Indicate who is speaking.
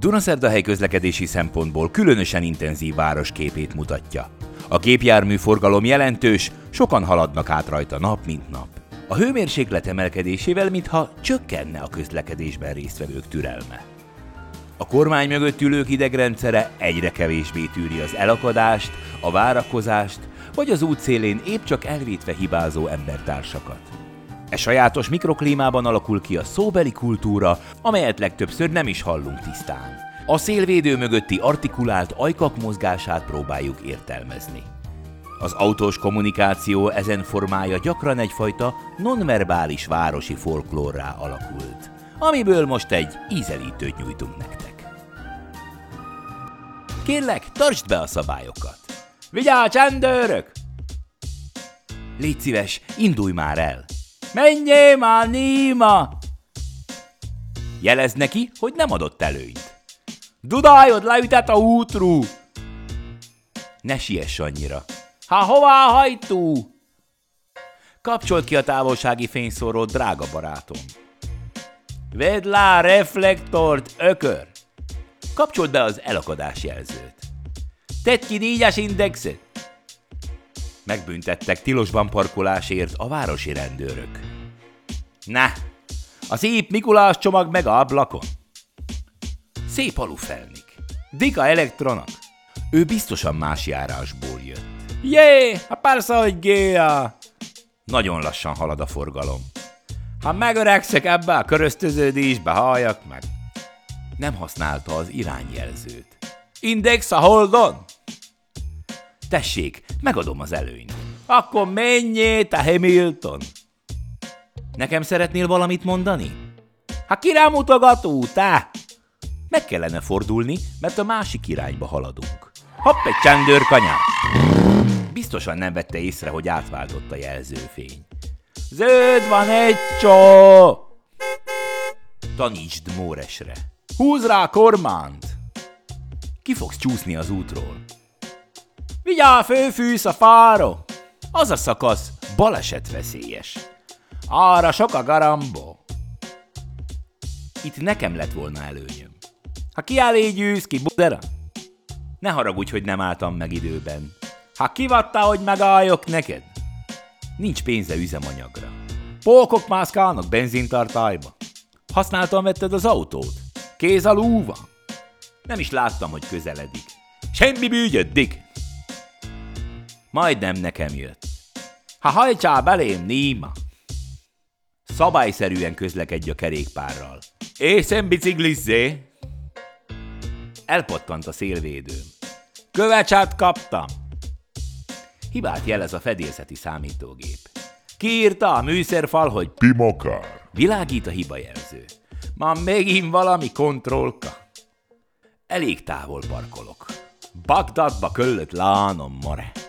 Speaker 1: Dunaszerdahely közlekedési szempontból különösen intenzív városképét mutatja. A gépjármű forgalom jelentős, sokan haladnak át rajta nap mint nap. A hőmérséklet emelkedésével mintha csökkenne a közlekedésben résztvevők türelme. A kormány mögött ülők idegrendszere egyre kevésbé tűri az elakadást, a várakozást, vagy az útszélén épp csak elvétve hibázó embertársakat. E sajátos mikroklímában alakul ki a szóbeli kultúra, amelyet legtöbbször nem is hallunk tisztán. A szélvédő mögötti artikulált ajkak mozgását próbáljuk értelmezni. Az autós kommunikáció ezen formája gyakran egyfajta nonverbális városi folklórrá alakult, amiből most egy ízelítőt nyújtunk nektek. Kérlek, tartsd be a szabályokat! Vigyázz, csendőrök! Légy szíves, indulj már el! Menjél már, Níma! Jelezd neki, hogy nem adott előnyt. Dudályod leütett a útról! Ne siess annyira. Hová hajtó? Kapcsold ki a távolsági fényszórót, drága barátom. Vedd le a reflektort, ökör! Kapcsold be az elakadás jelzőt. Tedd ki 4-es indexet! Megbüntettek tilosban parkolásért a városi rendőrök. Na, a szép Mikulás csomag meg a ablakon. Szép alufelnik. Dika elektronak. Ő biztosan más járásból jött. Jé, persze, hogy géja! Nagyon lassan halad a forgalom. Ha megöregszek ebbe a köröztöződésbe, halljak meg. Nem használta az irányjelzőt. Index a holdon? Tessék, megadom az előnyt. Akkor menjél, te Hamilton! Nekem szeretnél valamit mondani? Kire mutogató, te? Meg kellene fordulni, mert a másik irányba haladunk. Hopp, egy csendőrkanyár! Biztosan nem vette észre, hogy átváltott a jelzőfény. Zöld van egy csó! Tanítsd Móresre. Húzd rá a kormányt! Ki fogsz csúszni az útról? Vigyázz, főfűsz a fára! Az a szakasz balesetveszélyes. Arra sok a garambó. Itt nekem lett volna előnyöm. Ha kiállígyűsz ki, budera? Ne haragudj, hogy nem álltam meg időben. Ha kivattál, hogy megálljak neked? Nincs pénze üzemanyagra. Pókok mászkálnak benzintartályba. Használtan vetted az autót? Kéz a lúva? Nem is láttam, hogy közeledik. Semmi bűgyöd, Dick! Majdnem nekem jött. Hajtsál belém, Níma! Szabályszerűen közlekedj a kerékpárral. Észen biciklizzé! Elpattant a szélvédőm. Kövecsát kaptam! Hibát jelez a fedélzeti számítógép. Kiírta a műszerfal, hogy
Speaker 2: Pimokár.
Speaker 1: Világít a hibajelző. Ma megint valami kontrollka. Elég távol parkolok. Bagdadba köllött lánom, more.